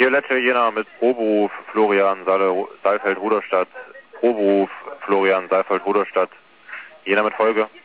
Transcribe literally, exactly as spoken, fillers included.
Violette Jena mit Proberuf Florian Saalfeld-Ruderstadt. Proberuf Florian Saalfeld-Ruderstadt. Jena mit Folge.